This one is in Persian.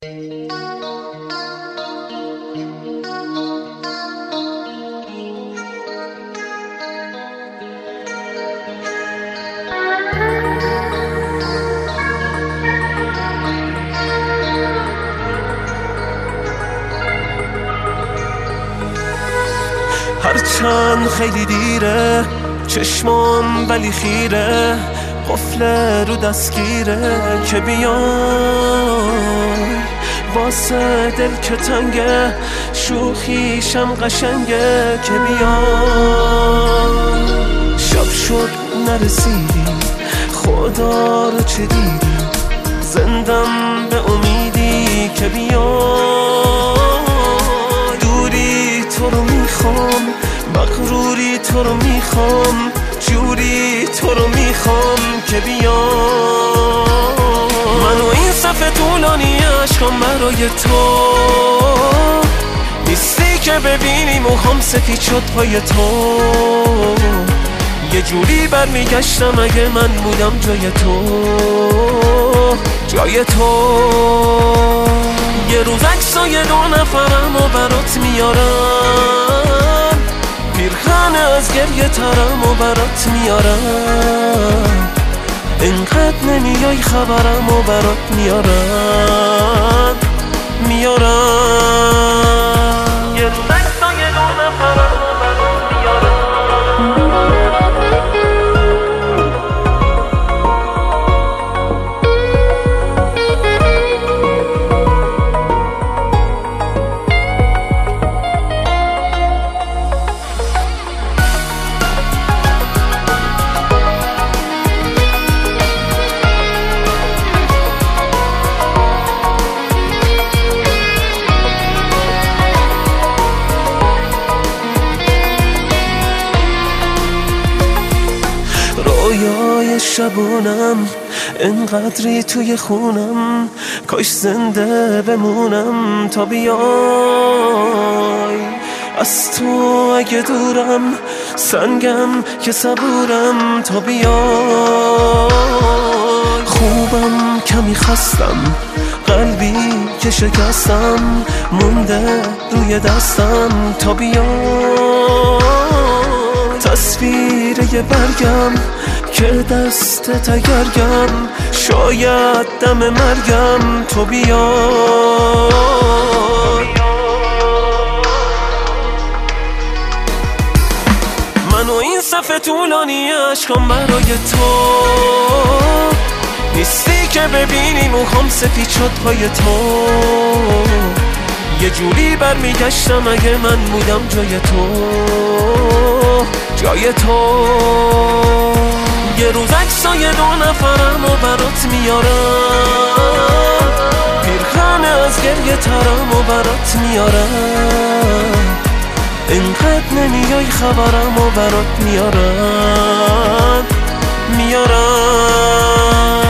هرچند خیلی دیره چشمام ولی خیره، قفل رو دستگیره که بیای واسه دل که تنگه، شوخیشم قشنگه که بیای. شب شد نرسیدی خدا رو چه دیدی، زندم به امیدی که بیای. دوری تو رو میخوام، مغروری تو رو میخوام، جوری تو رو میخوام که بیای. منو این صفحه طولانی عشقام برای تو نیستی که ببینی موهام سفید شد پای تو. یه جوری برمیگشتم اگه من بودم جای تو، جای تو. یه روز عکسای دو نفرم و برات میارم، پیرخانه از گریه ترم و برات میارم. اینقدر نمیای خبرم و برات میارم، میارم. یه روز عکسای دو نفرم و برات میارم. رویای شبونم انقدری توی خونم، کاش زنده بمونم تا بیای. از تو اگه دورم سنگم که صبورم تا بیای. خوبم کمی خستم، قلبی که شکستم مونده روی دستم تا بیای. تصویر یه برگم که دست تگرگم، شاید دم مرگم تو بیای. منو این صفحه طولانی عشقام برای تو نیستی که ببینی موهام سفید شد پای تو. یه جوری برمیگشتم اگه من بودم جای تو، جای تو. یه روز عکسای دو نفرم و برات میارم، پیرخانه از گریه ترم و برات میارم. اینقدر نمیای خبرم و برات میارم، میارم.